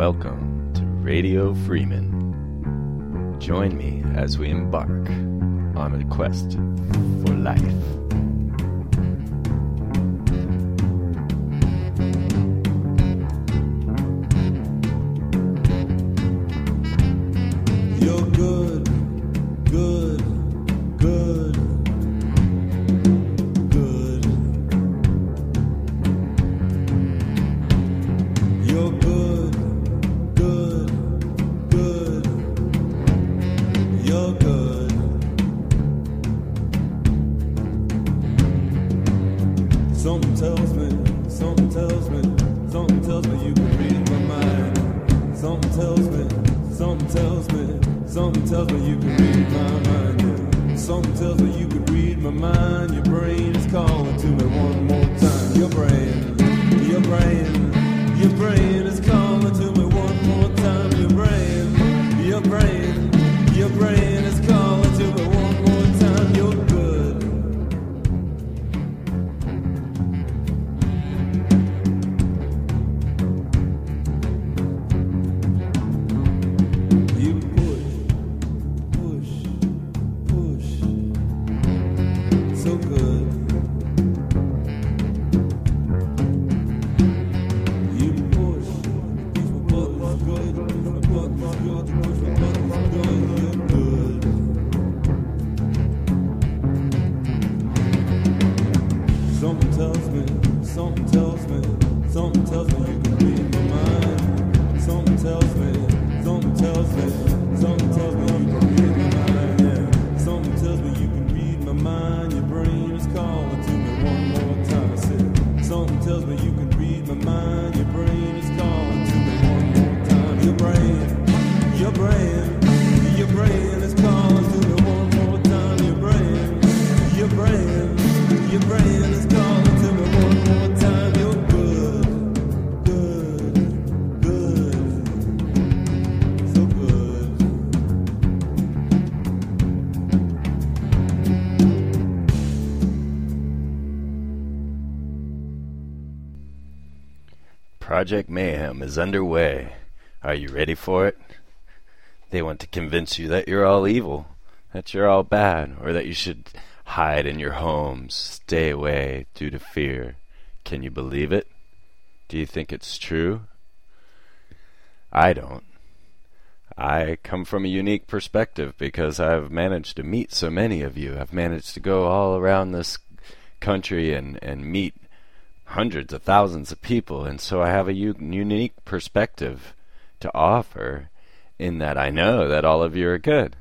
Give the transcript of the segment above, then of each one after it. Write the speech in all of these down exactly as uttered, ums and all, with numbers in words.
Welcome to Radio Freeman. Join me as we embark on a quest for life. You're good, good, good, good. You're good, good, good. You're good. Something tells me, something tells me, something tells me you can read my mind. Something tells me, something tells me. Something tells me you can read my mind, yeah. Something tells me you can read my mind. Your brain is calling to me one more time. Your brain, your brain, your brain is calling to me one more time. Your brain, your brain, your brain is calling to me one more time. You're good. You so good. You push, push my buttons good, push my buttons good, push my buttons good, you're good. Something tells me, something tells me, something tells me you can read my mind. Something tells me, something tells me, something tells me you can read my mind, yeah. Something tells me you can read my mind. Your brain is calling to me one more time. I said, something tells me you can read my mind. Your brain is calling to me one more time. Your brain, your brain, your brain is calling to me one more time. Your brain, your brain, your brain is calling to me one more time. You're good, good, good, so good. Project Mayhem is underway. Are you ready for it? They want to convince you that you're all evil, that you're all bad, or that you should hide in your homes, stay away due to fear. Can you believe it? Do you think it's true? I don't. I come from a unique perspective because I've managed to meet so many of you. I've managed to go all around this country and, and meet hundreds of thousands of people, and so I have a u- unique perspective to offer in that I know that all of you are good.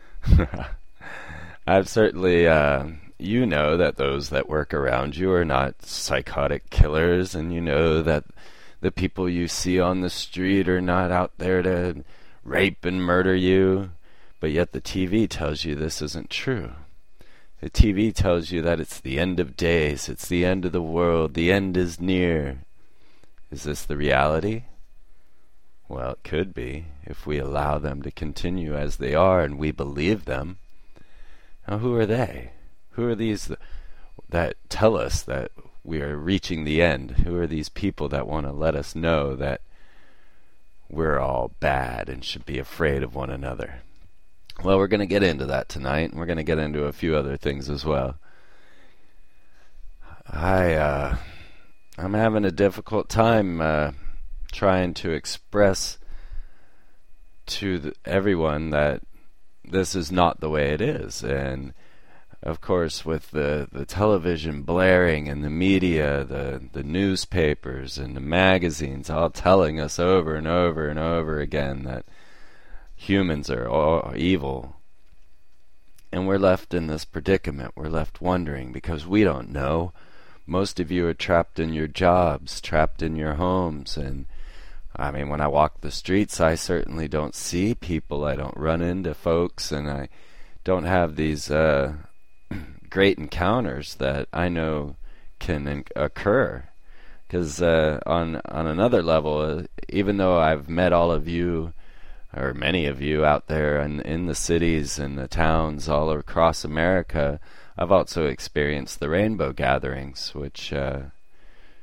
I've certainly, uh, you know that those that work around you are not psychotic killers, and you know that the people you see on the street are not out there to rape and murder you, but yet the T V tells you this isn't true. The T V tells you that it's the end of days, it's the end of the world, the end is near. Is this the reality? Well, it could be, if we allow them to continue as they are and we believe them. Now, who are they? Who are these th- that tell us that we are reaching the end? Who are these people that want to let us know that we're all bad and should be afraid of one another? Well, we're going to get into that tonight, and we're going to get into a few other things as well. I, uh, I'm having a difficult time uh, trying to express to the, everyone that this is not the way it is. And, of course, with the, the television blaring and the media, the, the newspapers and the magazines all telling us over and over and over again that humans are all evil, and we're left in this predicament. We're left wondering because we don't know. Most of you are trapped in your jobs, trapped in your homes, and I mean, when I walk the streets, I certainly don't see people. I don't run into folks, and I don't have these uh, great encounters that I know can in- occur. Because uh, on on another level, uh, even though I've met all of you, or many of you out there in, in the cities and the towns all across America, I've also experienced the rainbow gatherings, which uh,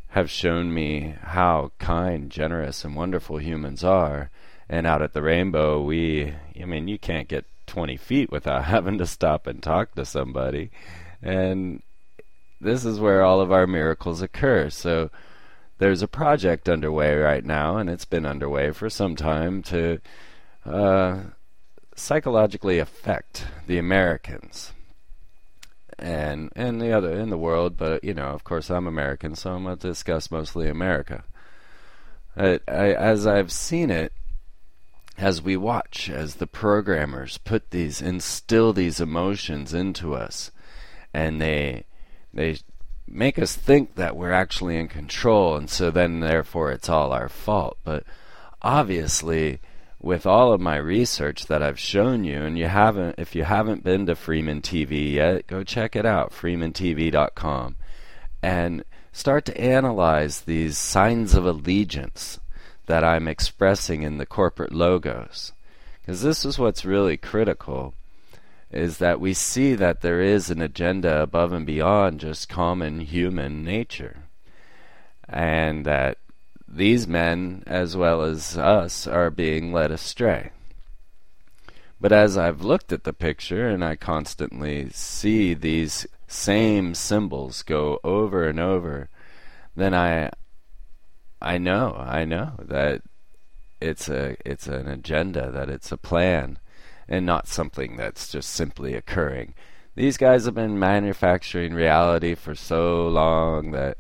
have shown me how kind, generous, and wonderful humans are. And out at the Rainbow, we, I mean, you can't get twenty feet without having to stop and talk to somebody. And this is where all of our miracles occur. So there's a project underway right now, and it's been underway for some time, to uh, psychologically affect the Americans and and the other in the world. But you know, of course, I'm American, so I'm going to discuss mostly America. I, I, as I've seen it, as we watch, as the programmers put these, instill these emotions into us, and they they make us think that we're actually in control, and so then therefore it's all our fault. But obviously, with all of my research that I've shown you, and you haven't, if you haven't been to Freeman T V yet, go check it out, freeman t v dot com, and start to analyze these signs of allegiance that I'm expressing in the corporate logos. Because this is what's really critical, is that we see that there is an agenda above and beyond just common human nature. And that these men, as well as us, are being led astray. But as I've looked at the picture, and I constantly see these same symbols go over and over, then I I know, I know that it's a it's an agenda, that it's a plan, and not something that's just simply occurring. These guys have been manufacturing reality for so long that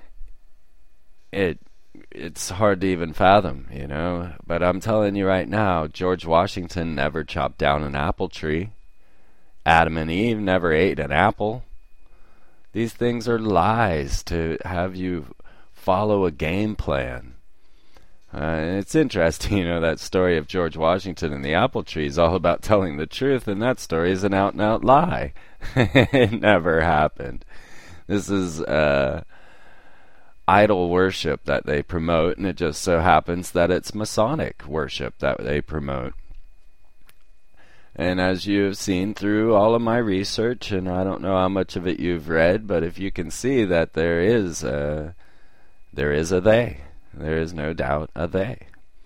it it's hard to even fathom, you know. But I'm telling you right now, George Washington never chopped down an apple tree. Adam and Eve never ate an apple. These things are lies to have you follow a game plan. Uh, and it's interesting, you know, that story of George Washington and the apple tree is all about telling the truth, and that story is an out-and-out lie. It never happened. This is uh, idol worship that they promote, and it just so happens that it's Masonic worship that they promote. And as you've seen through all of my research, and I don't know how much of it you've read, but if you can see that there is a There is a they. There is no doubt a they.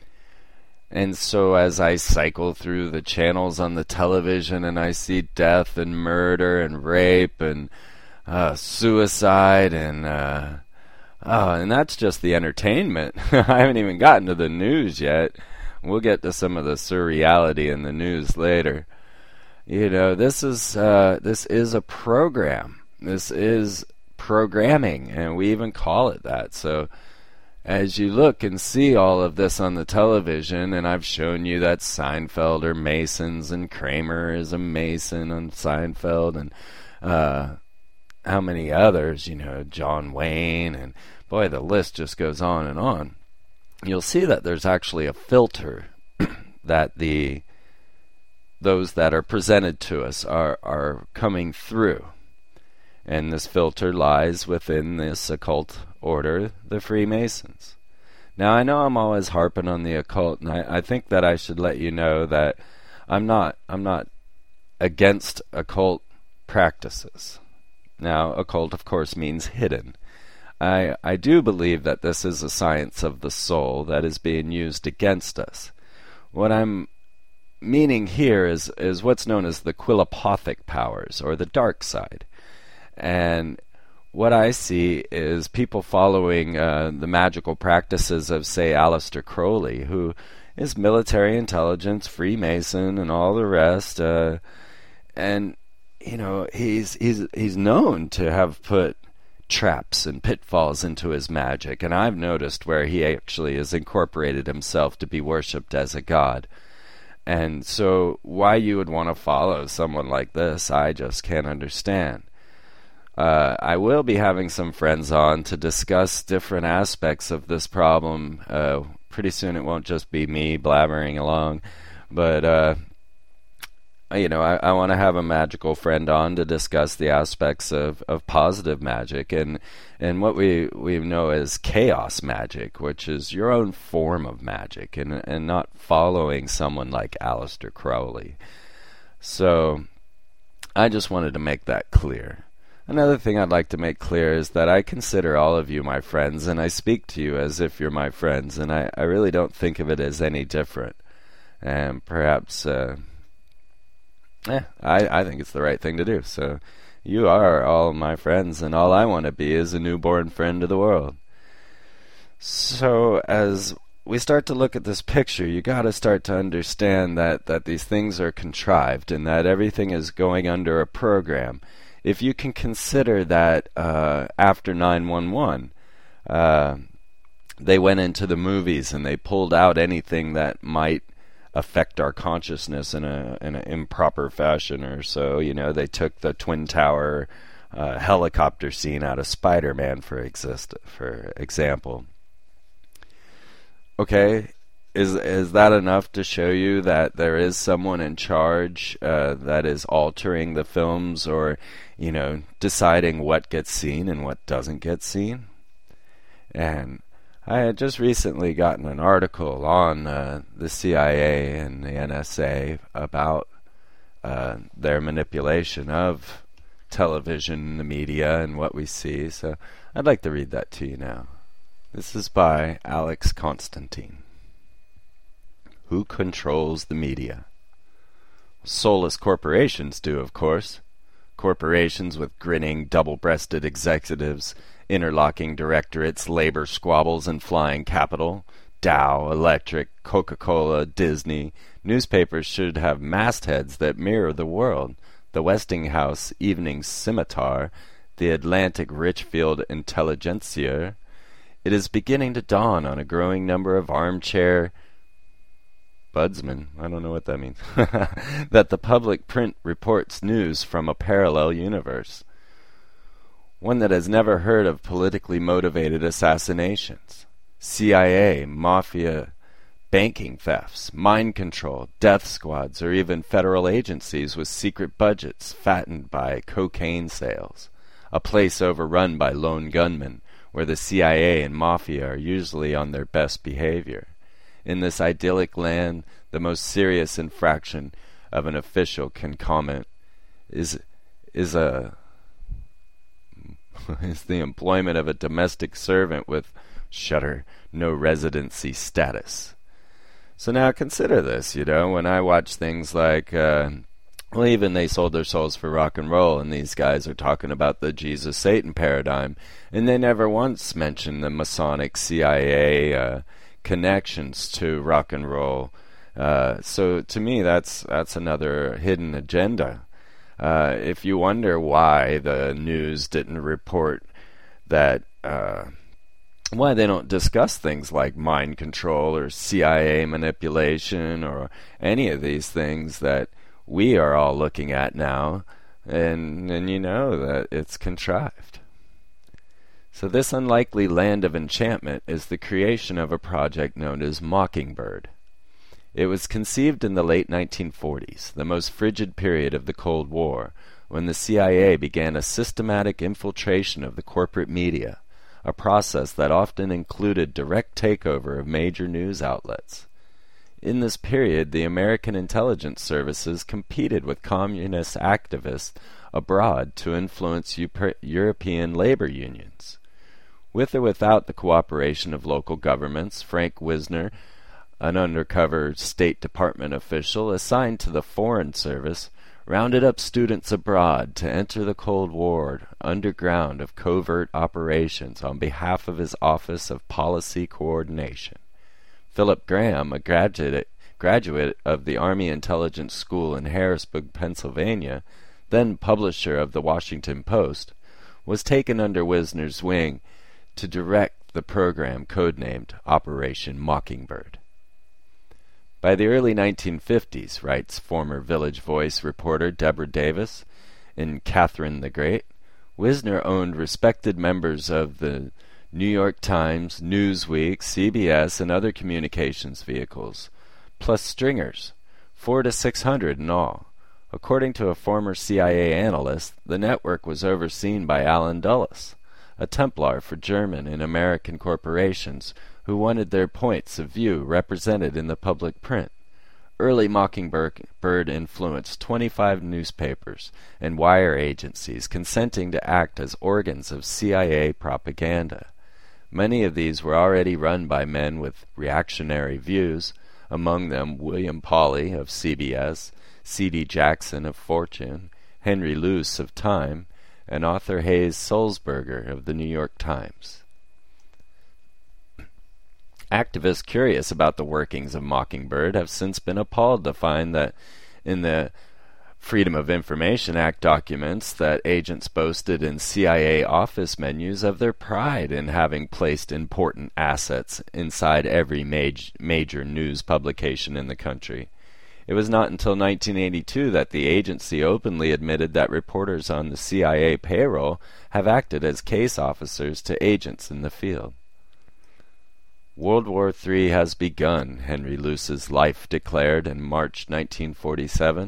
And so as I cycle through the channels on the television and I see death and murder and rape and uh, suicide and uh, oh, and that's just the entertainment. I haven't even gotten to the news yet. We'll get to some of the surreality in the news later. You know, this is uh, this is a program. This is programming, and we even call it that. So as you look and see all of this on the television, and I've shown you that Seinfeld are Masons and Kramer is a Mason on Seinfeld, and uh, how many others, you know, John Wayne, and boy, the list just goes on and on. You'll see that there's actually a filter that the those that are presented to us are, are coming through. And this filter lies within this occult order, the Freemasons. Now, I know I'm always harping on the occult, and I, I think that I should let you know that I'm not I'm not against occult practices. Now, occult, of course, means hidden. I I do believe that this is a science of the soul that is being used against us. What I'm meaning here is is what's known as the quillipothic powers, or the dark side. And what I see is people following uh, the magical practices of, say, Aleister Crowley, who is military intelligence, Freemason, and all the rest. Uh, and you know, he's he's he's known to have put traps and pitfalls into his magic. And I've noticed where he actually has incorporated himself to be worshipped as a god. And so, why you would want to follow someone like this, I just can't understand. Uh, I will be having some friends on to discuss different aspects of this problem. Uh, pretty soon it won't just be me blabbering along, but uh, you know, I, I want to have a magical friend on to discuss the aspects of, of positive magic and and what we, we know as chaos magic, which is your own form of magic, and and not following someone like Aleister Crowley. So I just wanted to make that clear. Another thing I'd like to make clear is that I consider all of you my friends, and I speak to you as if you're my friends, and I, I really don't think of it as any different. And perhaps, uh, eh, I, I think it's the right thing to do. So you are all my friends, and all I want to be is a newborn friend to the world. So as we start to look at this picture, you got to start to understand that, that these things are contrived and that everything is going under a program. If you can consider that uh, after nine one one, uh, they went into the movies and they pulled out anything that might affect our consciousness in a in an improper fashion or so. You know, they took the Twin Tower uh, helicopter scene out of Spider-Man, for exist for example. Okay, is is that enough to show you that there is someone in charge uh, that is altering the films, or, you know, deciding what gets seen and what doesn't get seen? And I had just recently gotten an article on uh, the C I A and the N S A about uh, their manipulation of television, the media, and what we see. So I'd like to read that to you now. This is by Alex Constantine. Who controls the media? Soulless corporations do, of course. Corporations with grinning, double-breasted executives, interlocking directorates, labor squabbles, and flying capital. Dow, Electric, Coca-Cola, Disney. Newspapers should have mastheads that mirror the world. The Westinghouse Evening Scimitar, the Atlantic Richfield Intelligencer. It is beginning to dawn on a growing number of armchair budsmen, I don't know what that means, that the public print reports news from a parallel universe. One that has never heard of politically motivated assassinations, C I A, mafia, banking thefts, mind control, death squads, or even federal agencies with secret budgets fattened by cocaine sales. A place overrun by lone gunmen, where the C I A and mafia are usually on their best behavior. In this idyllic land, the most serious infraction of an official can comment is is a is the employment of a domestic servant with shudder no residency status. So now consider this, you know, when I watch things like uh, well, even They Sold Their Souls for Rock and Roll, and these guys are talking about the Jesus-Satan paradigm, and they never once mention the Masonic C I A uh, connections to rock and roll. Uh, so to me, that's that's another hidden agenda. Uh, if you wonder why the news didn't report that, uh, why they don't discuss things like mind control or C I A manipulation or any of these things that we are all looking at now, and, and you know that it's contrived. So this unlikely land of enchantment is the creation of a project known as Mockingbird. It was conceived in the late nineteen forties, the most frigid period of the Cold War, when the C I A began a systematic infiltration of the corporate media, a process that often included direct takeover of major news outlets. In this period, the American intelligence services competed with communist activists abroad to influence Euro- European labor unions. With or without the cooperation of local governments, Frank Wisner, an undercover State Department official assigned to the Foreign Service, rounded up students abroad to enter the Cold War underground of covert operations on behalf of his Office of Policy Coordination. Philip Graham, a graduate, graduate of the Army Intelligence School in Harrisburg, Pennsylvania, then publisher of the Washington Post, was taken under Wisner's wing to direct the program codenamed Operation Mockingbird. By the early nineteen fifties, writes former Village Voice reporter Deborah Davis in Catherine the Great, Wisner owned respected members of the New York Times, Newsweek, C B S, and other communications vehicles, plus stringers, four to six hundred in all. According to a former C I A analyst, the network was overseen by Alan Dulles, a Templar for German and American corporations who wanted their points of view represented in the public print. early Mockingbird influenced twenty-five newspapers and wire agencies consenting to act as organs of C I A propaganda. Many of these were already run by men with reactionary views, among them William Pauley of C B S, C D Jackson of Fortune, Henry Luce of Time, and Arthur Hayes Sulzberger of the New York Times. Activists curious about the workings of Mockingbird have since been appalled to find that in the Freedom of Information Act documents that agents boasted in C I A office menus of their pride in having placed important assets inside every maj- major news publication in the country. It was not until nineteen eighty-two that the agency openly admitted that reporters on the C I A payroll have acted as case officers to agents in the field. World War Three has begun, Henry Luce's Life declared in March nineteen forty-seven.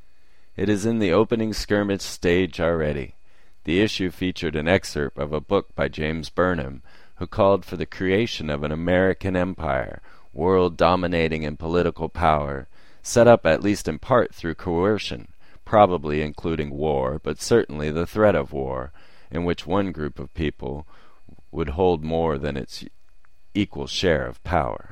It is in the opening skirmish stage already. The issue featured an excerpt of a book by James Burnham, who called for the creation of an American empire, world-dominating in political power, set up at least in part through coercion, probably including war, but certainly the threat of war, in which one group of people would hold more than its equal share of power.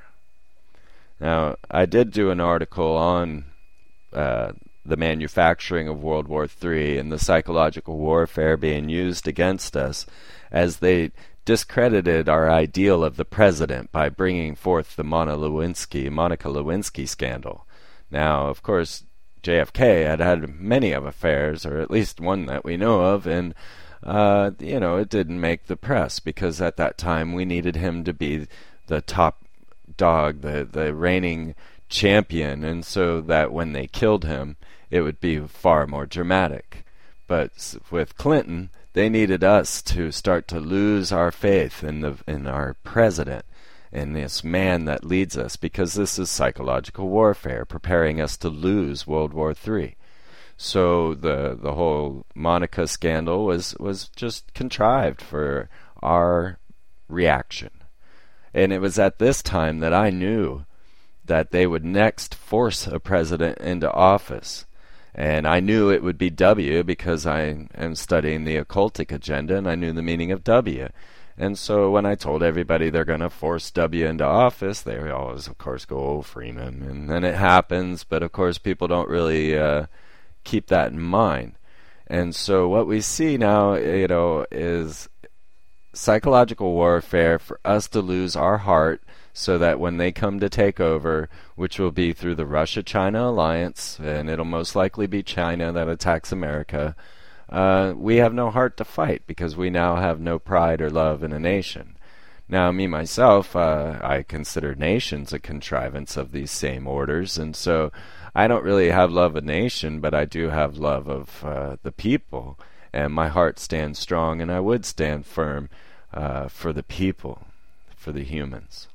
Now, I did do an article on uh, the manufacturing of World War Three and the psychological warfare being used against us, as they discredited our ideal of the president by bringing forth the Monica Lewinsky, Monica Lewinsky scandal. Now, of course, J F K had had many of affairs, or at least one that we know of, and Uh, you know, it didn't make the press because at that time we needed him to be the top dog, the, the reigning champion, and so that when they killed him, it would be far more dramatic. But with Clinton, they needed us to start to lose our faith in the in our president, in this man that leads us, because this is psychological warfare, preparing us to lose World War Three. So the the whole Monica scandal was, was just contrived for our reaction. And it was at this time that I knew that they would next force a president into office. And I knew it would be W because I am studying the occultic agenda and I knew the meaning of W. And so when I told everybody they're going to force W into office, they always, of course, go, oh, Freeman. And then it happens, but of course people don't really Uh, keep that in mind. And so what we see now, you know, is psychological warfare for us to lose our heart so that when they come to take over, which will be through the Russia-China alliance, and it'll most likely be China that attacks America, uh, we have no heart to fight because we now have no pride or love in a nation. Now, me, myself, uh, I consider nations a contrivance of these same orders, and so I don't really have love of nation, but I do have love of uh, the people, and my heart stands strong, and I would stand firm uh, for the people, for the humans.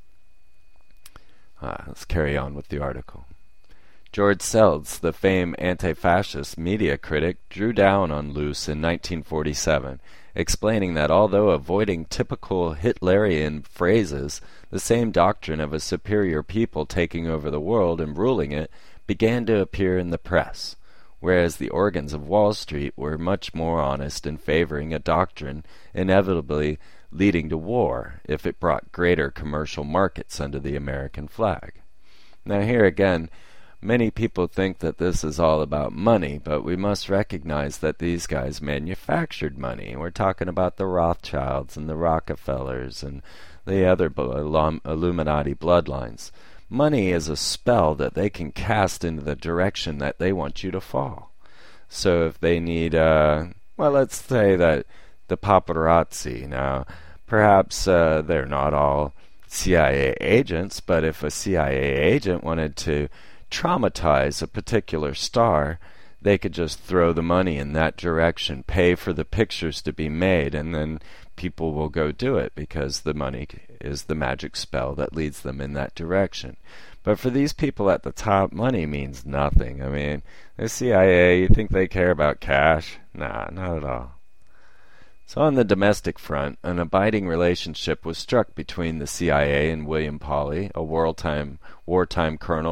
Uh, let's carry on with the article. George Seldes, the famed anti-fascist media critic, drew down on Luce in nineteen forty-seven, explaining that although avoiding typical Hitlerian phrases, the same doctrine of a superior people taking over the world and ruling it began to appear in the press, whereas the organs of Wall Street were much more honest in favoring a doctrine inevitably leading to war if it brought greater commercial markets under the American flag. Now here again, many people think that this is all about money, but we must recognize that these guys manufactured money. We're talking about the Rothschilds and the Rockefellers and the other Illuminati bloodlines. Money is a spell that they can cast into the direction that they want you to fall. So if they need, uh, well, let's say that the paparazzi, now, perhaps uh, they're not all C I A agents, but if a C I A agent wanted to traumatize a particular star, they could just throw the money in that direction, pay for the pictures to be made, and then people will go do it because the money is the magic spell that leads them in that direction. But for these people at the top, money means nothing. I mean, the C I A, you think they care about cash? Nah, not at all. So on the domestic front, an abiding relationship was struck between the C I A and William Pauley, a wartime, wartime colonel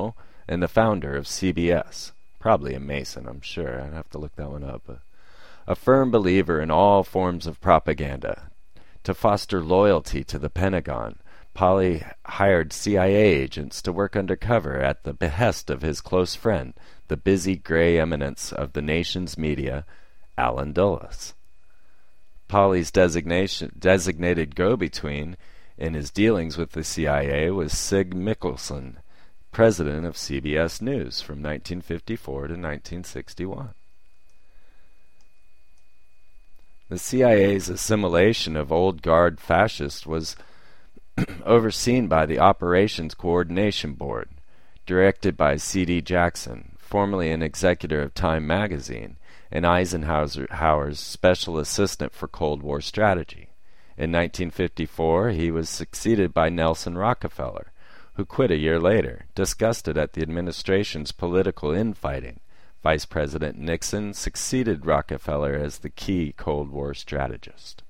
and the founder of C B S. Probably a Mason, I'm sure. I'd have to look that one up. Uh, a firm believer in all forms of propaganda. To foster loyalty to the Pentagon, Polly hired C I A agents to work undercover at the behest of his close friend, the busy gray eminence of the nation's media, Allen Dulles. Polly's designation, designated go-between in his dealings with the C I A was Sig Mickelson, president of C B S News from nineteen fifty-four to nineteen sixty-one. The C I A's assimilation of old guard fascists was overseen by the Operations Coordination Board, directed by C D Jackson, formerly an executive of Time magazine, and Eisenhower's special assistant for Cold War strategy. In nineteen fifty-four, he was succeeded by Nelson Rockefeller, who quit a year later, disgusted at the administration's political infighting. Vice President Nixon succeeded Rockefeller as the key Cold War strategist.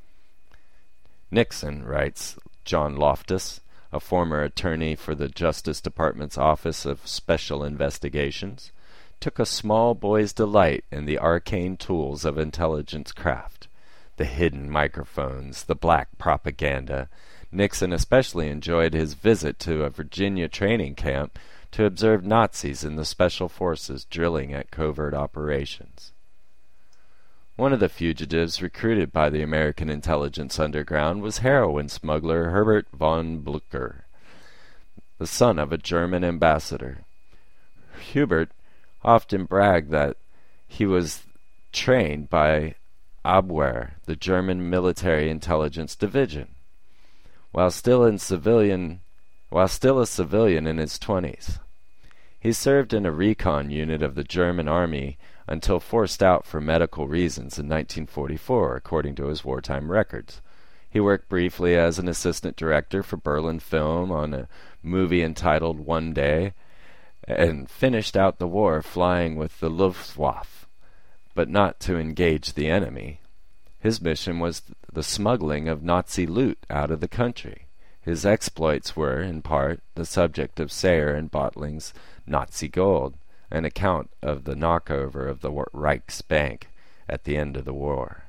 Nixon, writes John Loftus, a former attorney for the Justice Department's Office of Special Investigations, took a small boy's delight in the arcane tools of intelligence craft, the hidden microphones, the black propaganda. Nixon especially enjoyed his visit to a Virginia training camp to observe Nazis in the special forces drilling at covert operations. One of the fugitives recruited by the American intelligence underground was heroin smuggler Herbert von Blücher, the son of a German ambassador. Hubert often bragged that he was trained by Abwehr, the German military intelligence division, while still in civilian, while still a civilian in his twenties. He served in a recon unit of the German army until forced out for medical reasons in nineteen forty-four, according to his wartime records. He worked briefly as an assistant director for Berlin Film on a movie entitled One Day, and finished out the war flying with the Luftwaffe, but not to engage the enemy. His mission was the smuggling of Nazi loot out of the country. His exploits were, in part, the subject of Sayre and Bottling's Nazi Gold, an account of the knockover of the Reichsbank at the end of the war.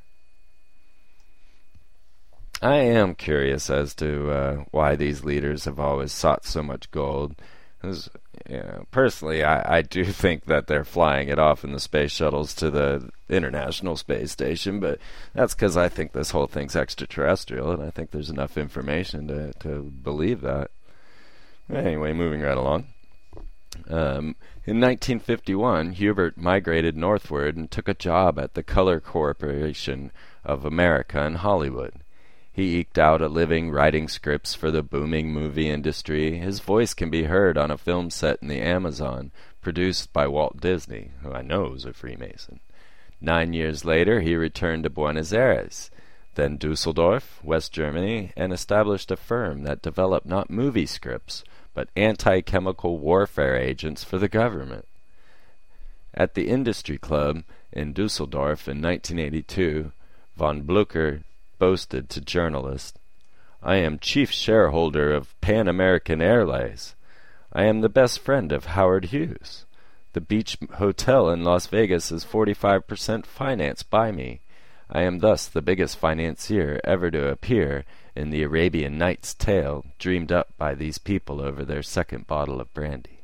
I am curious as to uh, why these leaders have always sought so much gold. Because, you know, personally, I, I do think that they're flying it off in the space shuttles to the International Space Station, but that's because I think this whole thing's extraterrestrial, and I think there's enough information to, to believe that. Anyway, moving right along. Um, in nineteen fifty-one, Hubert migrated northward and took a job at the Color Corporation of America in Hollywood. He eked out a living writing scripts for the booming movie industry. His voice can be heard on a film set in the Amazon, produced by Walt Disney, who I know is a Freemason. Nine years later, he returned to Buenos Aires, then Dusseldorf, West Germany, and established a firm that developed not movie scripts, but anti-chemical warfare agents for the government. At the Industry Club in Dusseldorf in nineteen eighty-two, von Blücher boasted to journalists, "I am chief shareholder of Pan American Airlines. I am the best friend of Howard Hughes. The Beach Hotel in Las Vegas is forty-five percent financed by me. I am thus the biggest financier ever to appear in the Arabian Nights tale dreamed up by these people over their second bottle of brandy."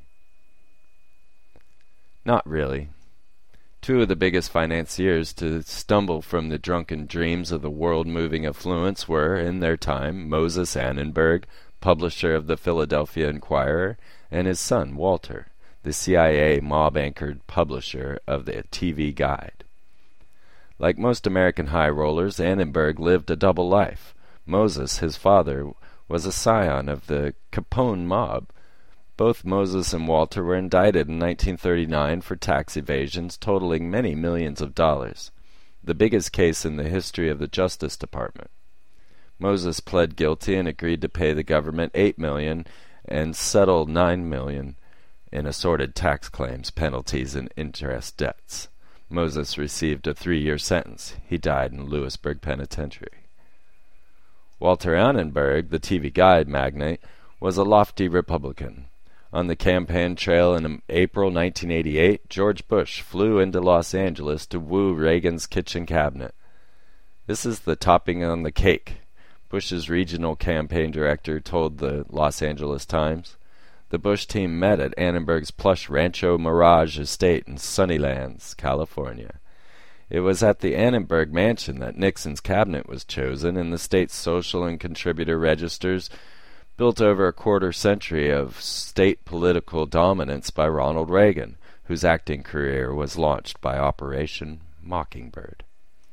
Not really. Two of the biggest financiers to stumble from the drunken dreams of the world-moving affluence were, in their time, Moses Annenberg, publisher of the Philadelphia Inquirer, and his son, Walter, the C I A mob-anchored publisher of the T V Guide. Like most American high rollers, Annenberg lived a double life. Moses, his father, was a scion of the Capone mob. Both Moses and Walter were indicted in nineteen thirty-nine for tax evasions totaling many millions of dollars, the biggest case in the history of the Justice Department. Moses pled guilty and agreed to pay the government eight million dollars and settle nine million dollars in assorted tax claims, penalties, and interest debts. Moses received a three-year sentence. He died in Lewisburg Penitentiary. Walter Annenberg, the T V Guide magnate, was a lofty Republican. On the campaign trail in April nineteen eighty-eight, George Bush flew into Los Angeles to woo Reagan's kitchen cabinet. This is the topping on the cake, Bush's regional campaign director told the Los Angeles Times. The Bush team met at Annenberg's plush Rancho Mirage estate in Sunnylands, California. It was at the Annenberg mansion that Nixon's cabinet was chosen, and the state's social and contributor registers built over a quarter century of state political dominance by Ronald Reagan, whose acting career was launched by Operation Mockingbird.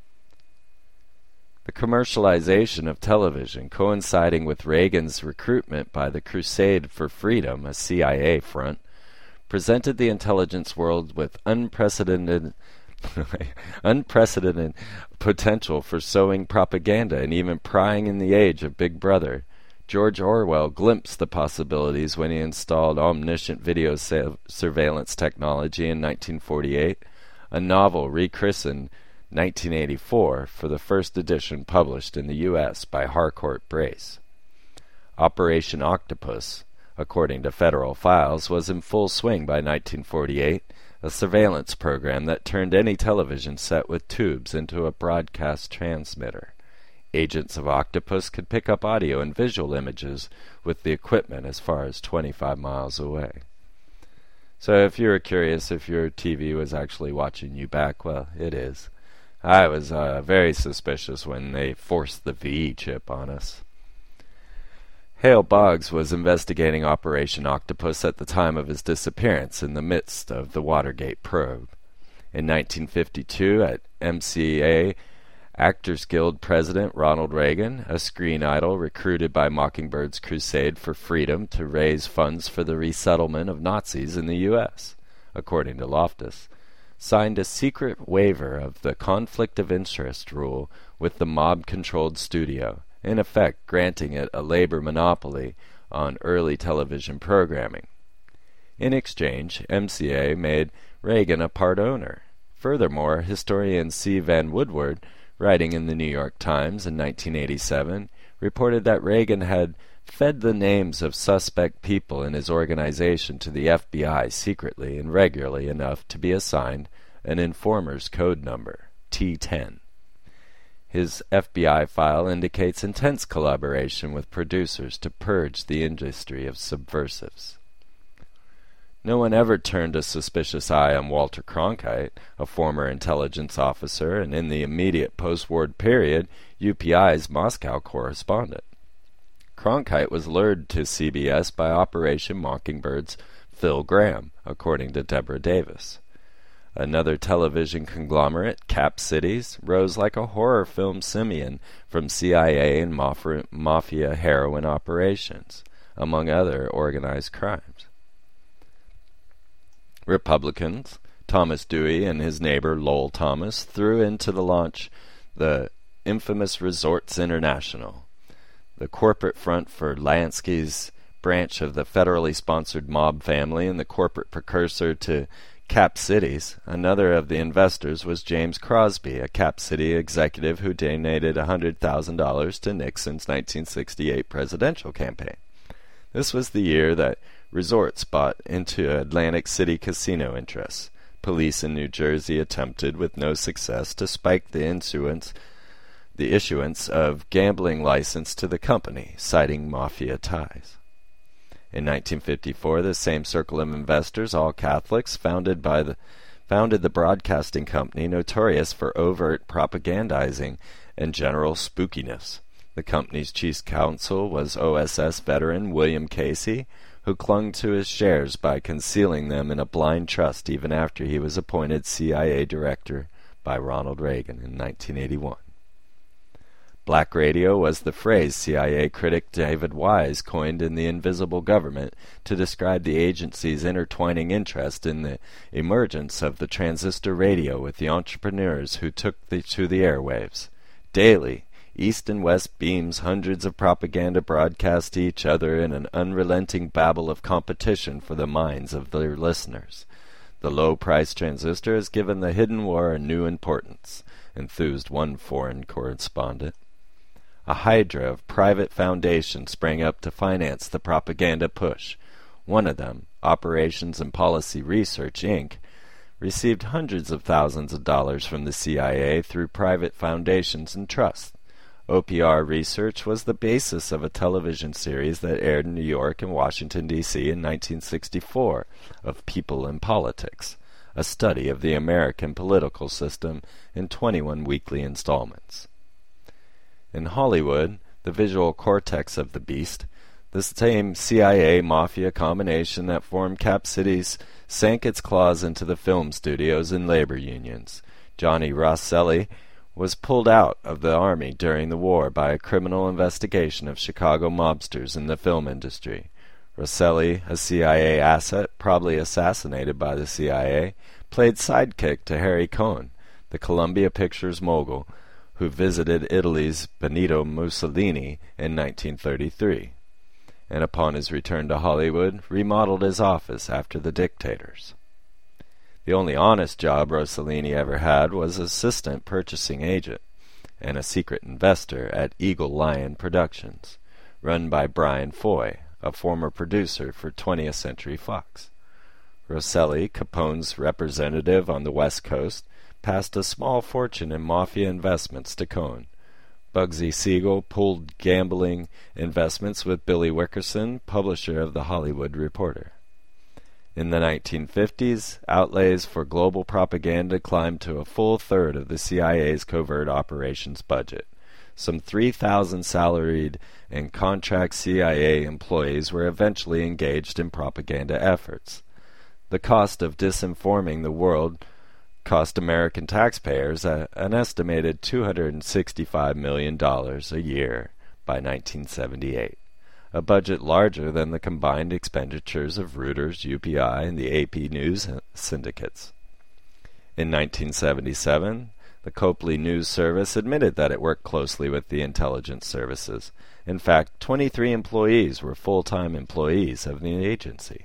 The commercialization of television, coinciding with Reagan's recruitment by the Crusade for Freedom, a C I A front, presented the intelligence world with unprecedented unprecedented potential for sowing propaganda and even prying in the age of Big Brother. George Orwell glimpsed the possibilities when he installed omniscient video sa- surveillance technology in nineteen forty-eight, a novel rechristened nineteen eighty-four for the first edition published in the U S by Harcourt Brace. Operation Octopus, according to federal files, was in full swing by nineteen forty-eight, a surveillance program that turned any television set with tubes into a broadcast transmitter. Agents of Octopus could pick up audio and visual images with the equipment as far as twenty-five miles away. So if you were curious if your T V was actually watching you back, well, it is. I was uh, very suspicious when they forced the V E chip on us. Hale Boggs was investigating Operation Octopus at the time of his disappearance in the midst of the Watergate probe. In nineteen fifty-two, at M C A, Actors Guild President Ronald Reagan, a screen idol recruited by Mockingbird's Crusade for Freedom to raise funds for the resettlement of Nazis in the U S, according to Loftus, signed a secret waiver of the conflict of interest rule with the mob-controlled studio, in effect granting it a labor monopoly on early television programming. In exchange, M C A made Reagan a part owner. Furthermore, historian C. Van Woodward, writing in the New York Times in nineteen eighty-seven, reported that Reagan had fed the names of suspect people in his organization to the F B I secretly and regularly enough to be assigned an informer's code number, T ten. His F B I file indicates intense collaboration with producers to purge the industry of subversives. No one ever turned a suspicious eye on Walter Cronkite, a former intelligence officer and in the immediate post-war period U P I's Moscow correspondent. Cronkite was lured to C B S by Operation Mockingbird's Phil Graham, according to Deborah Davis. Another television conglomerate, Cap Cities, rose like a horror film simian from C I A and mafia, mafia heroin operations, among other organized crimes. Republicans, Thomas Dewey and his neighbor Lowell Thomas, threw into the launch the infamous Resorts International, the corporate front for Lansky's branch of the federally sponsored mob family and the corporate precursor to Cap Cities. Another of the investors was James Crosby, a Cap City executive who donated one hundred thousand dollars to Nixon's nineteen sixty-eight presidential campaign. This was the year that Resorts bought into Atlantic City casino interests. Police in New Jersey attempted, with no success, to spike the issuance, the issuance of gambling license to the company, citing mafia ties. In nineteen fifty-four, the same circle of investors, all Catholics, founded by the, founded the broadcasting company notorious for overt propagandizing and general spookiness. The company's chief counsel was O S S veteran William Casey, who clung to his shares by concealing them in a blind trust even after he was appointed C I A director by Ronald Reagan in nineteen eighty-one. Black radio was the phrase C I A critic David Wise coined in The Invisible Government to describe the agency's intertwining interest in the emergence of the transistor radio with the entrepreneurs who took the, to the airwaves. Daily, East and West beams hundreds of propaganda broadcast to each other in an unrelenting babble of competition for the minds of their listeners. The low-priced transistor has given the hidden war a new importance, enthused one foreign correspondent. A hydra of private foundations sprang up to finance the propaganda push. One of them, Operations and Policy Research, Incorporated, received hundreds of thousands of dollars from the C I A through private foundations and trusts. O P R Research was the basis of a television series that aired in New York and Washington, D C in nineteen sixty-four, of People and Politics, a study of the American political system in twenty-one weekly installments. In Hollywood, the visual cortex of the beast, the same C I A mafia combination that formed Cap Cities sank its claws into the film studios and labor unions. Johnny Rosselli was pulled out of the army during the war by a criminal investigation of Chicago mobsters in the film industry. Rosselli, a C I A asset, probably assassinated by the C I A, played sidekick to Harry Cohn, the Columbia Pictures mogul, who visited Italy's Benito Mussolini in nineteen thirty-three, and upon his return to Hollywood, remodeled his office after the dictators. The only honest job Rossellini ever had was assistant purchasing agent and a secret investor at Eagle Lion Productions, run by Brian Foy, a former producer for twentieth Century Fox. Rosselli, Capone's representative on the West Coast, passed a small fortune in mafia investments to Cohn. Bugsy Siegel pooled gambling investments with Billy Wickerson, publisher of The Hollywood Reporter. In the nineteen fifties, outlays for global propaganda climbed to a full third of the C I A's covert operations budget. Some three thousand salaried and contract C I A employees were eventually engaged in propaganda efforts. The cost of disinforming the world cost American taxpayers a, an estimated two hundred sixty-five million dollars a year by nineteen seventy-eight, a budget larger than the combined expenditures of Reuters, U P I, and the A P News syndicates. In nineteen seventy-seven, the Copley News Service admitted that it worked closely with the intelligence services. In fact, twenty-three employees were full-time employees of the agency.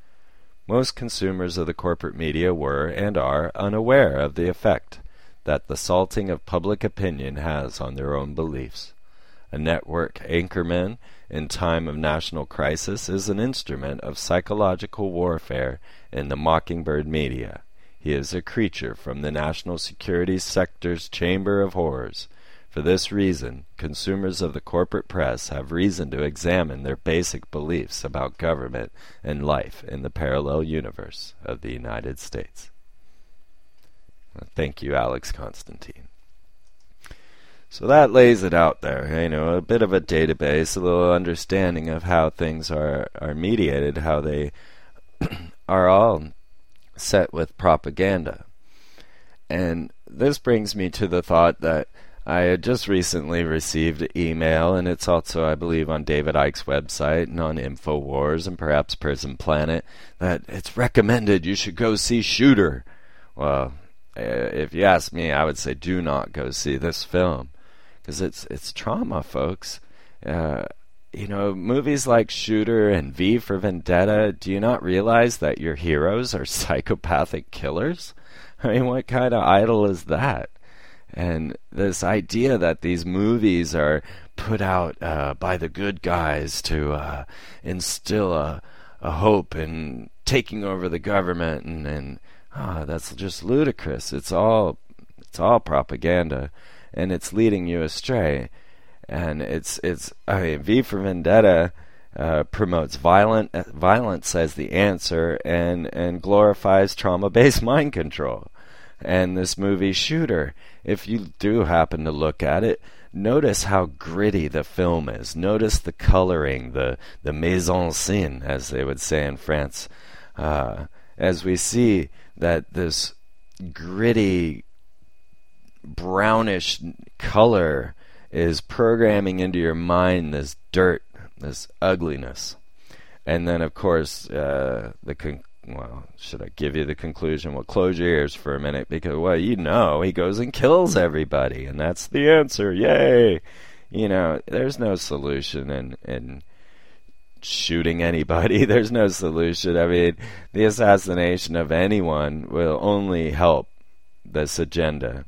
Most consumers of the corporate media were and are unaware of the effect that the salting of public opinion has on their own beliefs. A network anchorman in time of national crisis is an instrument of psychological warfare in the Mockingbird media. He is a creature from the national security sector's chamber of horrors. For this reason, consumers of the corporate press have reason to examine their basic beliefs about government and life in the parallel universe of the United States. Thank you, Alex Constantine. So that lays it out there, you know, a bit of a database, a little understanding of how things are, are mediated, how they are all set with propaganda. And this brings me to the thought that I had just recently received an email, and it's also, I believe, on David Icke's website and on InfoWars and perhaps Prison Planet, that it's recommended you should go see Shooter. Well, if you ask me, I would say do not go see this film, because it's it's trauma, folks. Uh, you know, movies like Shooter and V for Vendetta, do you not realize that your heroes are psychopathic killers? I mean, what kind of idol is that? And this idea that these movies are put out uh, by the good guys to uh, instill a, a hope in taking over the government, and, and oh, that's just ludicrous. It's all it's all propaganda, and it's leading you astray. And it's it's I mean, V for Vendetta uh, promotes violent violence as the answer, and and glorifies trauma-based mind control. And this movie Shooter, if you do happen to look at it, notice how gritty the film is. Notice the coloring, the, the mise en scène, as they would say in France. Uh, as we see that this gritty, brownish color is programming into your mind this dirt, this ugliness. And then, of course, uh, the con- well, should I give you the conclusion? Well, close your ears for a minute, because, well, you know, he goes and kills everybody, and that's the answer. Yay! You know, there's no solution in, in shooting anybody. There's no solution. I mean, the assassination of anyone will only help this agenda.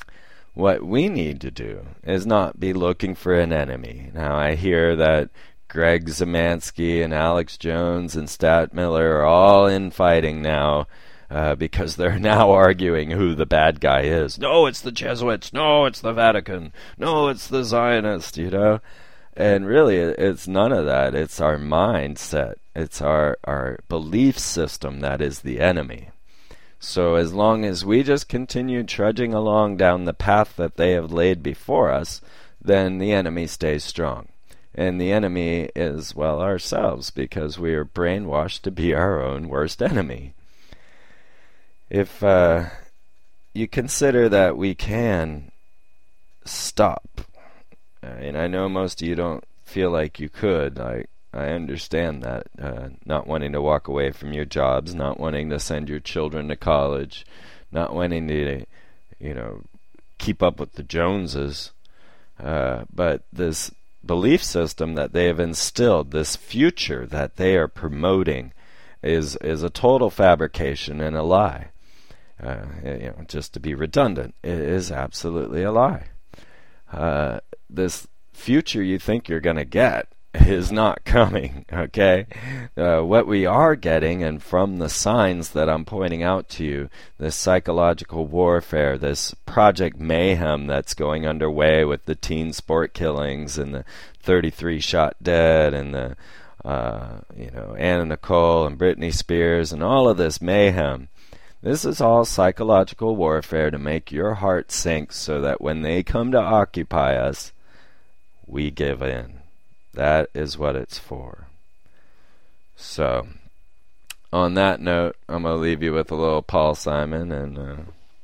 What we need to do is not be looking for an enemy. Now, I hear that Greg Zemansky and Alex Jones and Stat Miller are all infighting now uh, because they're now arguing who the bad guy is. No, it's the Jesuits. No, it's the Vatican. No, it's the Zionists, you know. And really, it's none of that. It's our mindset. It's our, our belief system that is the enemy. So as long as we just continue trudging along down the path that they have laid before us, then the enemy stays strong. And the enemy is, well, ourselves, because we are brainwashed to be our own worst enemy. If uh, you consider that we can stop, and I know most of you don't feel like you could. I I understand that. Uh, not wanting to walk away from your jobs, not wanting to send your children to college, not wanting to, you know, keep up with the Joneses. Uh, but this belief system that they have instilled, this future that they are promoting, is is a total fabrication and a lie. Uh, you know, just to be redundant, it is absolutely a lie. Uh, this future you think you're going to get is not coming, okay? Uh, what we are getting, and from the signs that I'm pointing out to you, this psychological warfare, this Project Mayhem that's going underway with the teen sport killings and the thirty-three shot dead and the, uh, you know, Anna Nicole and Britney Spears and all of this mayhem. This is all psychological warfare to make your heart sink so that when they come to occupy us, we give in. That is what it's for. So, on that note, I'm going to leave you with a little Paul Simon, and uh,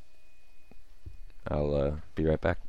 I'll uh, be right back.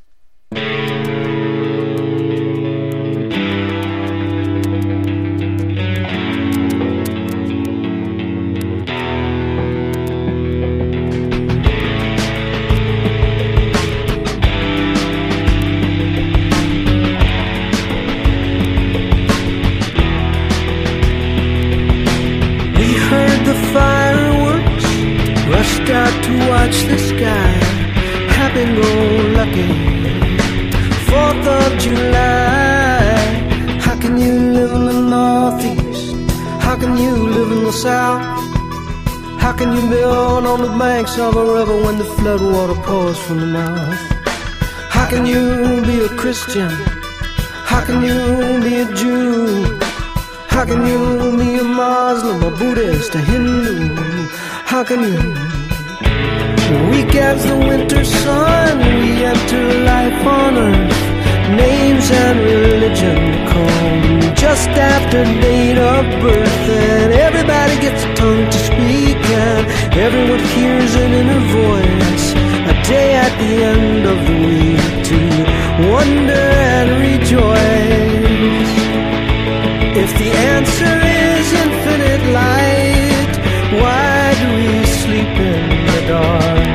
Watch the sky, happy-go-lucky, fourth of July. How can you live in the Northeast? How can you live in the South? How can you build on the banks of a river when the floodwater pours from the mouth? How can you be a Christian? How can you be a Jew? How can you be a Muslim, a Buddhist, a Hindu? How can you? Weak as the winter sun, we enter life on earth. Names and religion come just after date of birth, and everybody gets a tongue to speak, and everyone hears an inner voice. A day at the end of the week to wonder and rejoice. If the answer is infinite light, why do we sleep in the dark?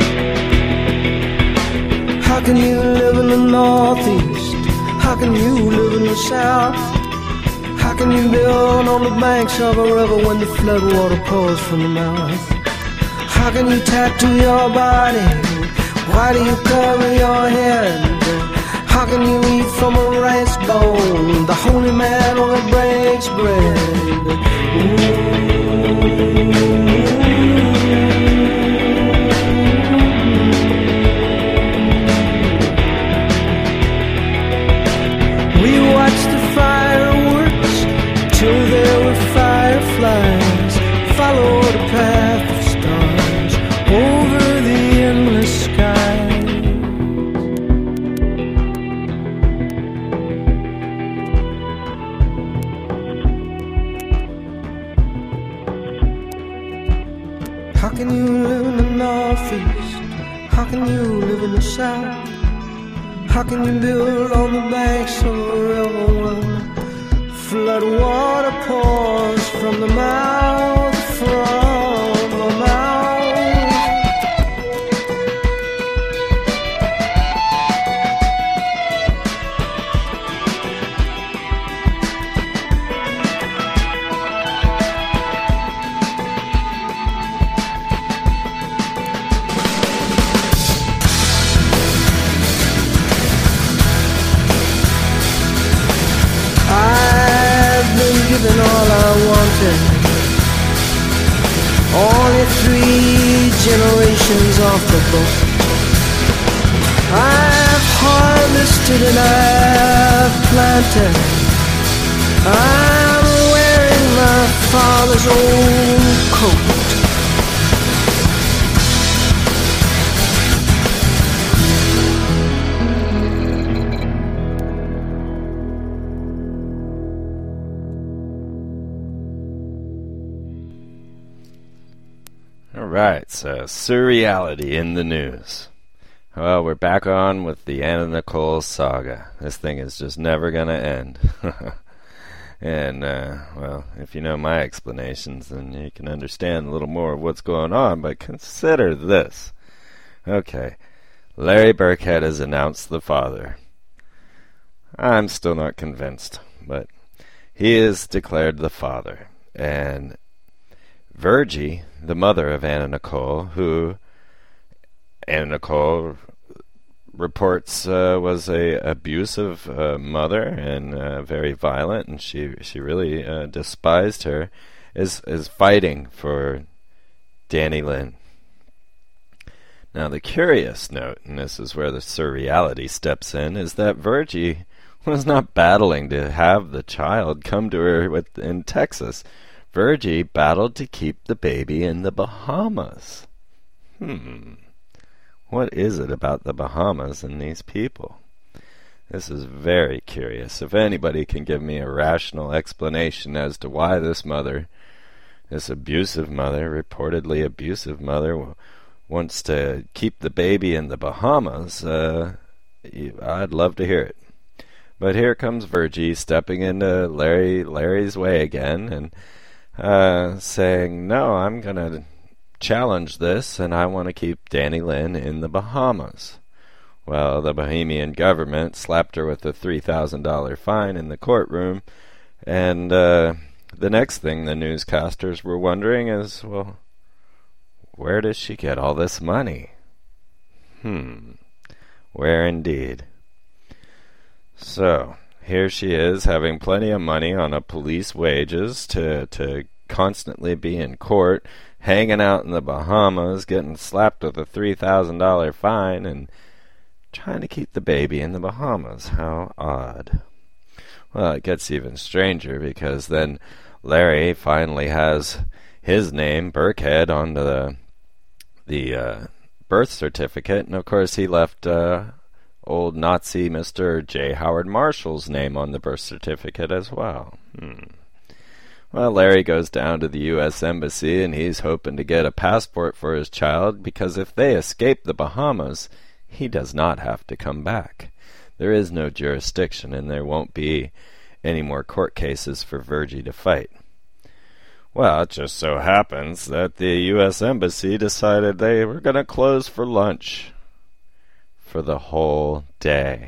How can you live in the Northeast? How can you live in the South? How can you build on the banks of a river when the floodwater pours from the mouth? How can you tattoo your body? Why do you cover your head? How can you eat from a rice bowl? The holy man only breaks bread. Ooh. Till there were fireflies, follow the path of stars over the endless sky. How can you live in the Northeast? How can you live in the South? How can you build on the banks of a river when flood water pours from the mouth, from the mouth? given all I wanted. Only three generations off the boat. I've harvested and I've planted. I'm wearing my father's old coat. Alright, so surreality in the news. Well, we're back on with the Anna Nicole saga. This thing is just never gonna end. And, uh, well, if you know my explanations, then you can understand a little more of what's going on, but consider this. Okay, Larry Birkhead has announced the father. I'm still not convinced, but he is declared the father. And Virgie, the mother of Anna Nicole, who Anna Nicole reports uh, was a abusive uh, mother and uh, very violent, and she she really uh, despised her, is is fighting for Danny Lynn. Now the curious note, and this is where the surreality steps in, is that Virgie was not battling to have the child come to her with, in Texas. Virgie battled to keep the baby in the Bahamas. Hmm. What is it about the Bahamas and these people? This is very curious. If anybody can give me a rational explanation as to why this mother, this abusive mother, reportedly abusive mother, wants to keep the baby in the Bahamas, uh, I'd love to hear it. But here comes Virgie stepping into Larry Larry's way again and uh, saying, no, I'm going to challenge this, and I want to keep Danny Lynn in the Bahamas. Well, the Bahamian government slapped her with a three thousand dollars fine in the courtroom, and uh, the next thing the newscasters were wondering is, well, where does she get all this money? Hmm, where indeed? So, here she is, having plenty of money on a police wages to, to constantly be in court, hanging out in the Bahamas, getting slapped with a three thousand dollars fine, and trying to keep the baby in the Bahamas. How odd. Well, it gets even stranger, because then Larry finally has his name, Birkhead, on the, the uh, birth certificate, and of course he left uh, old Nazi Mister J. Howard Marshall's name on the birth certificate as well. Hmm. Well, Larry goes down to the U S Embassy, and he's hoping to get a passport for his child, because if they escape the Bahamas, he does not have to come back. There is no jurisdiction, and there won't be any more court cases for Virgie to fight. Well, it just so happens that the U S Embassy decided they were going to close for lunch for the whole day.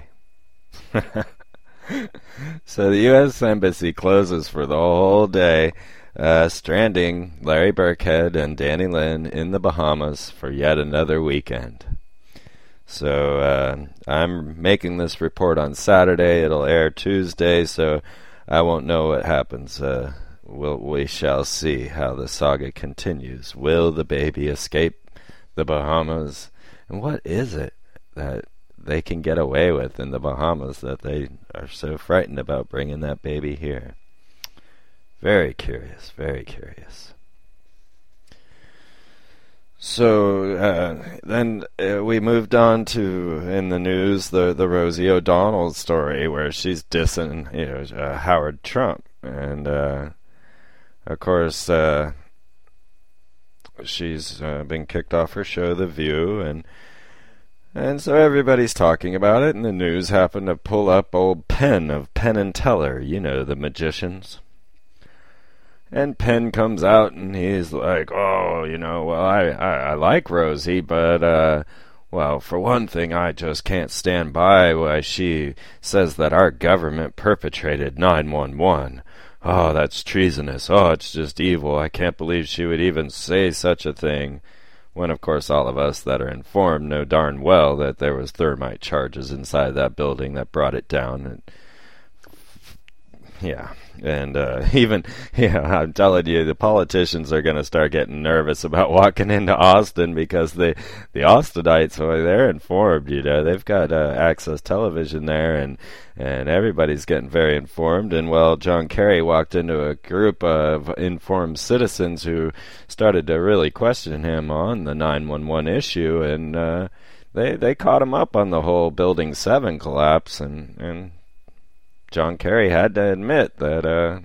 So the U S Embassy closes for the whole day, uh, stranding Larry Birkhead and Danny Lynn in the Bahamas for yet another weekend. So uh, I'm making this report on Saturday. It'll air Tuesday, so I won't know what happens. Uh, we'll, we shall see how the saga continues. Will the baby escape the Bahamas? And what is it that they can get away with in the Bahamas that they are so frightened about bringing that baby here? Very curious, very curious. So uh, then uh, we moved on to, in the news, the the Rosie O'Donnell story, where she's dissing, you know, uh, Howard Trump, and uh, of course uh, she's uh, been kicked off her show, The View, and and so everybody's talking about it, and the news happened to pull up old Penn of Penn and Teller, you know, the magicians. And Penn comes out, and he's like, oh, you know, well, I, I, I like Rosie, but, uh, well, for one thing, I just can't stand by why she says that our government perpetrated nine one one. Oh, that's treasonous. Oh, it's just evil. I can't believe she would even say such a thing. When, of course, all of us that are informed know darn well that there was thermite charges inside that building that brought it down. And Yeah, and uh, even, yeah, I'm telling you, the politicians are going to start getting nervous about walking into Austin because the the Austinites, well, they're informed, you know, they've got uh, access television there, and and everybody's getting very informed. And well, John Kerry walked into a group of informed citizens who started to really question him on the nine one one issue, and uh, they they caught him up on the whole Building seven collapse, and and. John Kerry had to admit that uh,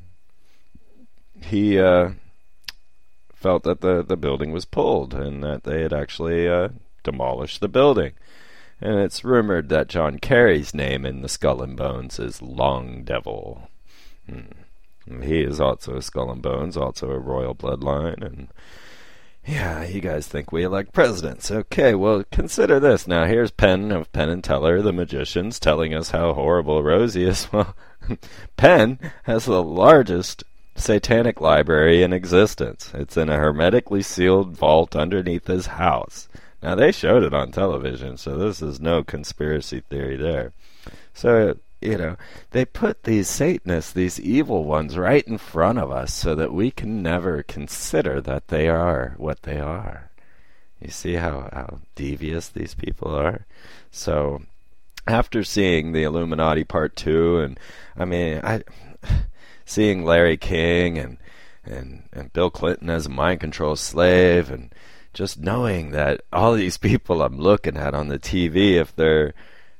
he uh, felt that the, the building was pulled and that they had actually uh, demolished the building. And it's rumored that John Kerry's name in the Skull and Bones is Long Devil. Hmm. He is also a Skull and Bones, also a royal bloodline, and yeah, you guys think we elect presidents. Okay, well, consider this. Now, here's Penn of Penn and Teller, the magicians, telling us how horrible Rosie is. Well, Penn has the largest satanic library in existence. It's in a hermetically sealed vault underneath his house. Now, they showed it on television, so this is no conspiracy theory there. So, you know, they put these Satanists, these evil ones, right in front of us so that we can never consider that they are what they are. You see how, how devious these people are? So, after seeing the Illuminati Part two, and, I mean, I seeing Larry King and, and, and Bill Clinton as a mind control slave, and just knowing that all these people I'm looking at on the T V, if they're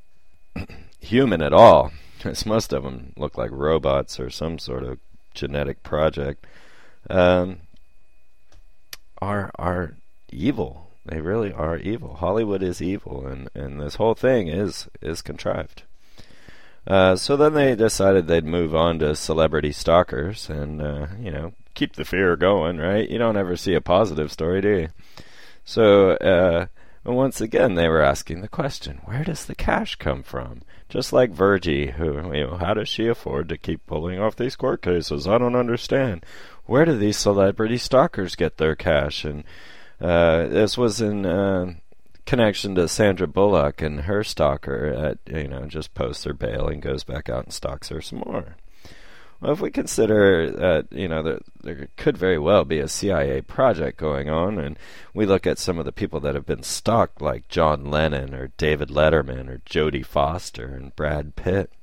human at all, because most of them look like robots or some sort of genetic project, um, are are evil. They really are evil. Hollywood is evil, and, and this whole thing is is contrived. Uh, so then they decided they'd move on to celebrity stalkers and, uh, you know, keep the fear going, right? You don't ever see a positive story, do you? So, uh, once again, they were asking the question, where does the cash come from? Just like Virgie, who, you know, how does she afford to keep pulling off these court cases? I don't understand. Where do these celebrity stalkers get their cash? And uh, this was in uh, connection to Sandra Bullock and her stalker at, you know, just posts her bail and goes back out and stalks her some more. Well, if we consider that, you know, there, there could very well be a C I A project going on, and we look at some of the people that have been stalked, like John Lennon or David Letterman or Jodie Foster and Brad Pitt,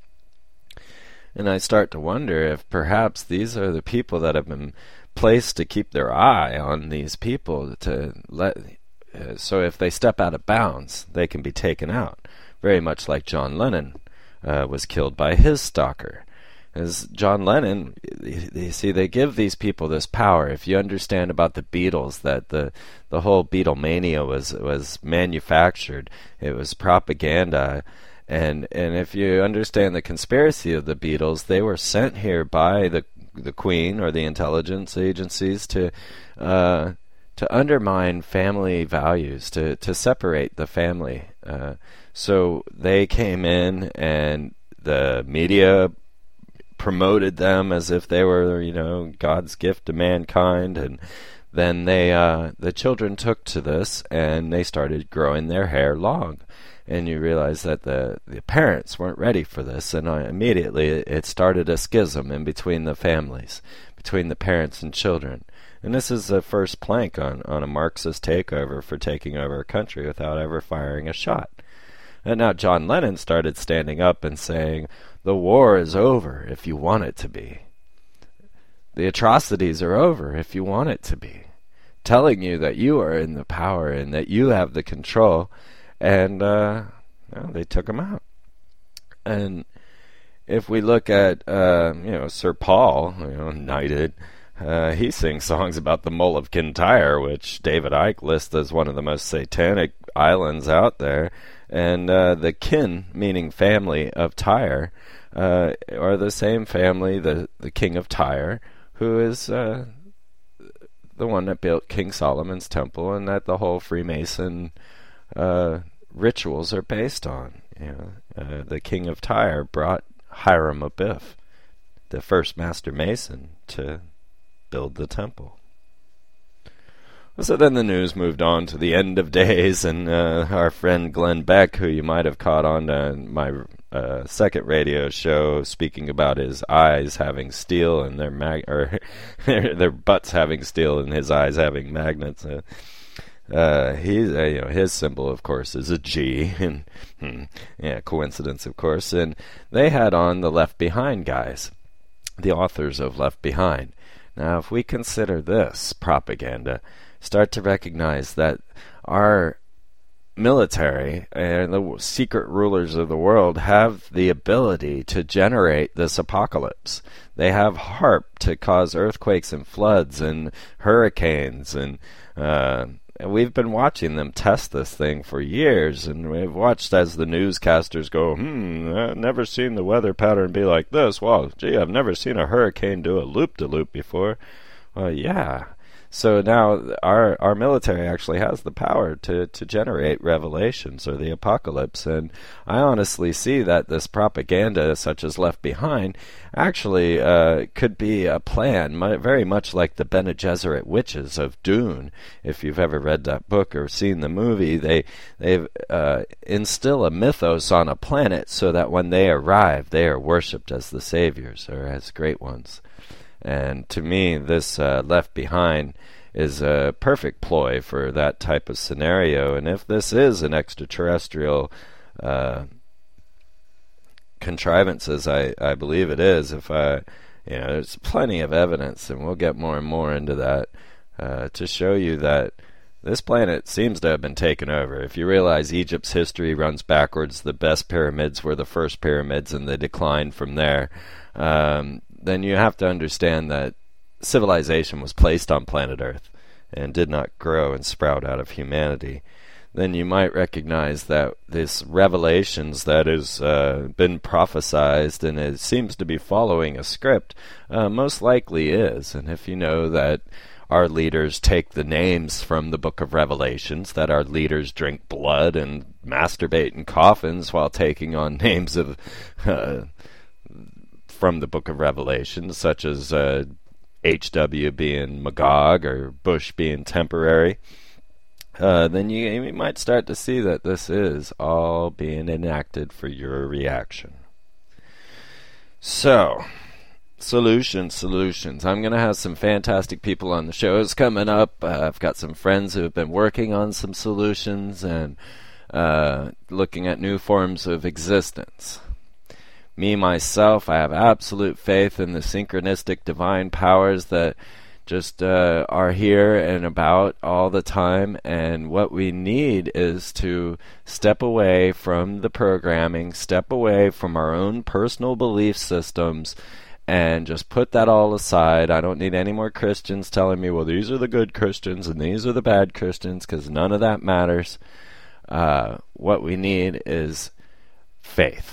and I start to wonder if perhaps these are the people that have been placed to keep their eye on these people, to let, uh, so if they step out of bounds, they can be taken out, very much like John Lennon uh, was killed by his stalker. As John Lennon, you see, they give these people this power. If you understand about the Beatles, that the the whole Beatlemania was was manufactured, it was propaganda, and and if you understand the conspiracy of the Beatles, they were sent here by the the Queen or the intelligence agencies to uh, to undermine family values, to to separate the family. Uh, so they came in, and the media promoted them as if they were, you know, God's gift to mankind, and then they, uh, the children took to this, and they started growing their hair long, and you realize that the, the parents weren't ready for this, and uh, immediately it started a schism in between the families, between the parents and children, and this is the first plank on, on a Marxist takeover for taking over a country without ever firing a shot. And now John Lennon started standing up and saying, the war is over if you want it to be. The atrocities are over if you want it to be. Telling you that you are in the power and that you have the control. And uh, well, they took him out. And if we look at, uh, you know, Sir Paul, you know, knighted, uh, he sings songs about the Mull of Kintyre, which David Icke lists as one of the most satanic islands out there. And uh, the kin, meaning family, of Tyre, uh, are the same family, the, the king of Tyre, who is uh, the one that built King Solomon's temple, and that the whole Freemason uh, rituals are based on. You know, uh, the king of Tyre brought Hiram Abiff, the first master mason, to build the temple. So then the news moved on to the end of days, and uh, our friend Glenn Beck, who you might have caught on uh, my uh, second radio show, speaking about his eyes having steel and their mag- or their butts having steel and his eyes having magnets. Uh, uh, he's uh, you know his symbol, of course, is a G, and hmm, yeah, coincidence, of course. And they had on the Left Behind guys, the authors of Left Behind. Now, if we consider this propaganda, start to recognize that our military and the secret rulers of the world have the ability to generate this apocalypse. They have HAARP to cause earthquakes and floods and hurricanes, and uh, we've been watching them test this thing for years, and we've watched as the newscasters go, hmm, I've never seen the weather pattern be like this. Well, gee, I've never seen a hurricane do a loop-de-loop before. Well, yeah. So now our our military actually has the power to, to generate revelations or the apocalypse, and I honestly see that this propaganda, such as Left Behind, actually uh, could be a plan, very much like the Bene Gesserit witches of Dune. If you've ever read that book or seen the movie, they they uh, instill a mythos on a planet so that when they arrive, they are worshipped as the saviors or as great ones. And to me, this uh, Left Behind is a perfect ploy for that type of scenario. And if this is an extraterrestrial uh, contrivance, as I, I believe it is, if I, you know, there's plenty of evidence, and we'll get more and more into that uh, to show you that this planet seems to have been taken over. If you realize Egypt's history runs backwards, the best pyramids were the first pyramids, and they declined from there. Um, then you have to understand that civilization was placed on planet Earth and did not grow and sprout out of humanity. Then you might recognize that this revelations that has uh, been prophesized and it seems to be following a script uh, most likely is. And if you know that our leaders take the names from the book of Revelations, that our leaders drink blood and masturbate in coffins while taking on names of uh, from the book of Revelation, such as uh, H W being Magog or Bush being temporary, uh, then you, you might start to see that this is all being enacted for your reaction. So, solutions, solutions. I'm going to have some fantastic people on the shows coming up. Uh, I've got some friends who have been working on some solutions and uh, looking at new forms of existence. Me, myself, I have absolute faith in the synchronistic divine powers that just uh, are here and about all the time, and what we need is to step away from the programming, step away from our own personal belief systems, and just put that all aside. I don't need any more Christians telling me, well, these are the good Christians and these are the bad Christians, because none of that matters. Uh, what we need is faith.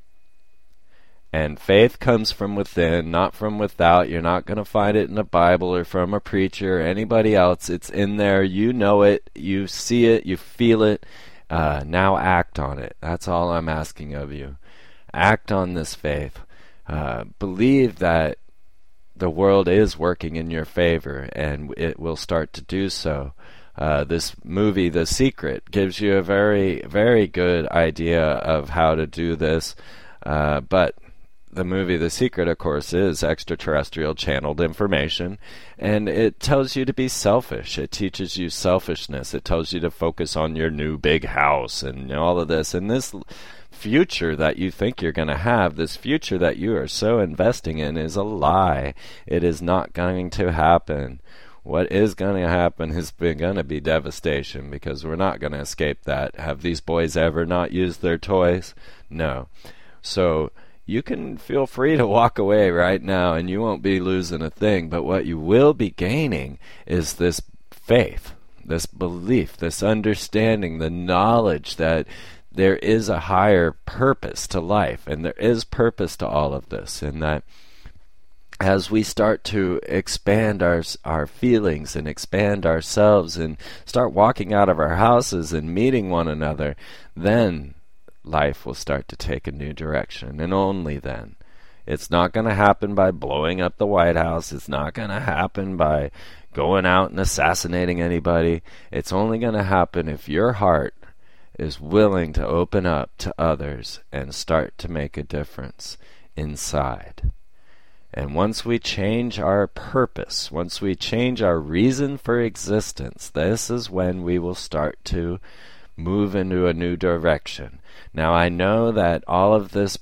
And faith comes from within, not from without. You're not going to find it in the Bible or from a preacher or anybody else. It's in there. You know it. You see it. You feel it. Uh, now act on it. That's all I'm asking of you. Act on this faith. Uh, believe that the world is working in your favor, and it will start to do so. Uh, this movie, The Secret, gives you a very, very good idea of how to do this. Uh, but the movie The Secret, of course, is extraterrestrial channeled information, and it tells you to be selfish. It teaches you selfishness. It tells you to focus on your new big house and all of this. And this future that you think you're going to have, this future that you are so investing in, is a lie. It is not going to happen. What is going to happen is going to be devastation, because we're not going to escape that. Have these boys ever not used their toys? No. So you can feel free to walk away right now, and you won't be losing a thing. But what you will be gaining is this faith, this belief, this understanding, the knowledge that there is a higher purpose to life, and there is purpose to all of this, and that as we start to expand our our feelings and expand ourselves and start walking out of our houses and meeting one another, then life will start to take a new direction, and only then. It's not going to happen by blowing up the White House. It's not going to happen by going out and assassinating anybody. It's only going to happen if your heart is willing to open up to others and start to make a difference inside. And once we change our purpose, once we change our reason for existence, this is when we will start to move into a new direction. Now, I know that all of this,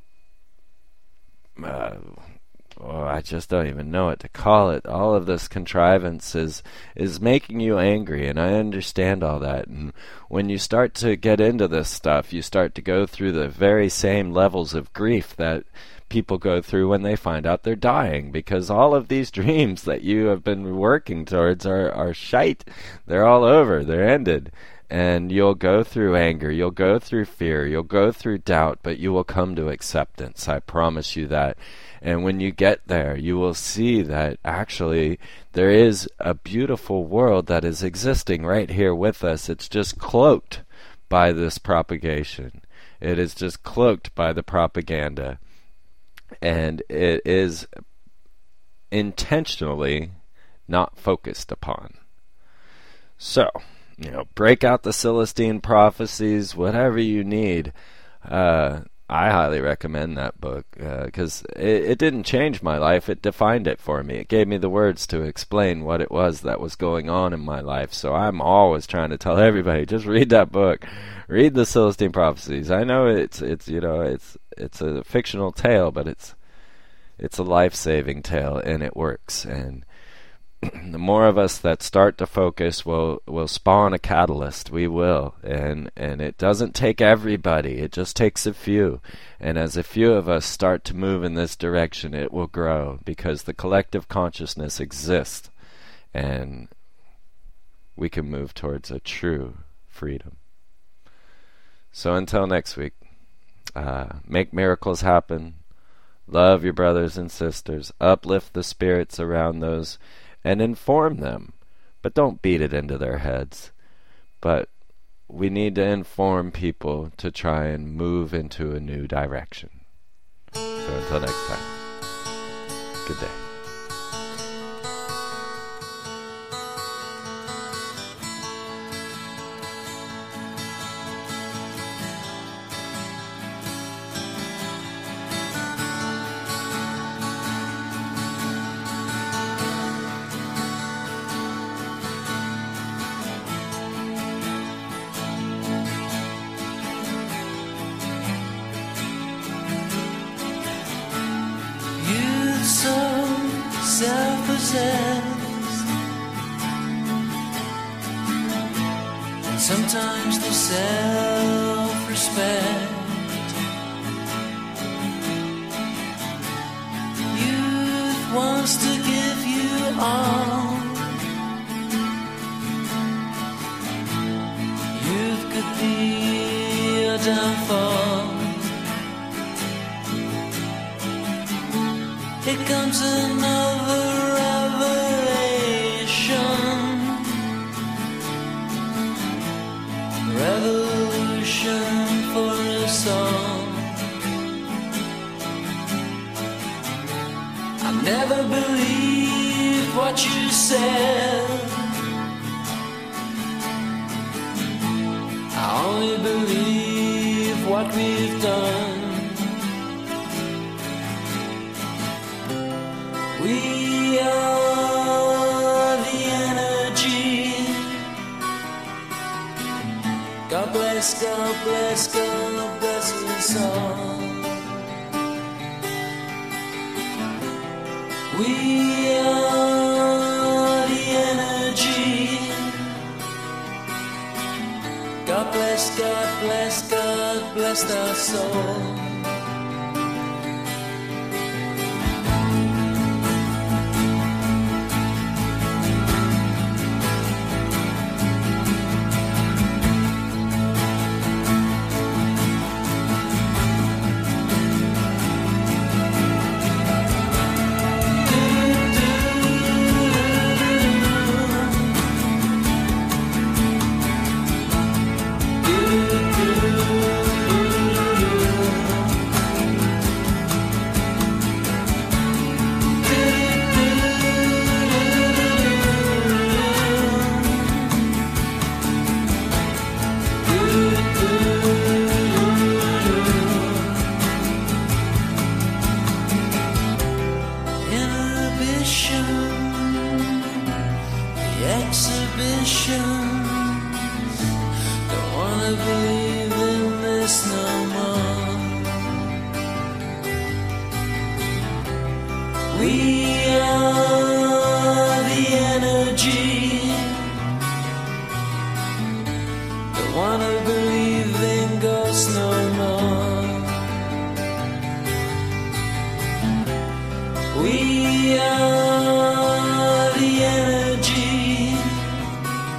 uh, oh, I just don't even know what to call it, all of this contrivance is, is making you angry, and I understand all that. And when you start to get into this stuff, you start to go through the very same levels of grief that people go through when they find out they're dying, because all of these dreams that you have been working towards are, are shite. They're all over. They're ended. And you'll go through anger, you'll go through fear, you'll go through doubt, but you will come to acceptance. I promise you that. And when you get there, you will see that actually there is a beautiful world that is existing right here with us. It's just cloaked by this propagation. It is just cloaked by the propaganda. And it is intentionally not focused upon. So, you know, break out the Celestine prophecies, whatever you need. Uh, I highly recommend that book because uh, it, it didn't change my life. It defined it for me. It gave me the words to explain what it was that was going on in my life. So I'm always trying to tell everybody, just read that book. Read the Celestine prophecies. I know it's it's you know it's it's a fictional tale, but it's it's a life-saving tale, and it works. And the more of us that start to focus will will spawn a catalyst. We will. And and it doesn't take everybody. It just takes a few. And as a few of us start to move in this direction, it will grow, because the collective consciousness exists. And we can move towards a true freedom. So until next week, uh, make miracles happen. Love your brothers and sisters. Uplift the spirits around those, and inform them, but don't beat it into their heads. But we need to inform people to try and move into a new direction. So until next time, good day. Self-possessed, and sometimes the self-respect. Youth wants to give you all. Youth could be a downfall. Here comes another revolution for us all. I never believed what you said. I only believe what we've done. We are the energy. God bless, God bless, God bless us all. We are the energy. God bless, God bless, God bless our soul. inhibition, the exhibitions. Don't wanna believe in this no more. We are the energy. Don't wanna believe in ghosts no more. We are the energy.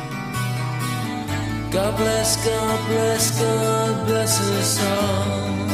God bless, God bless, God bless us all.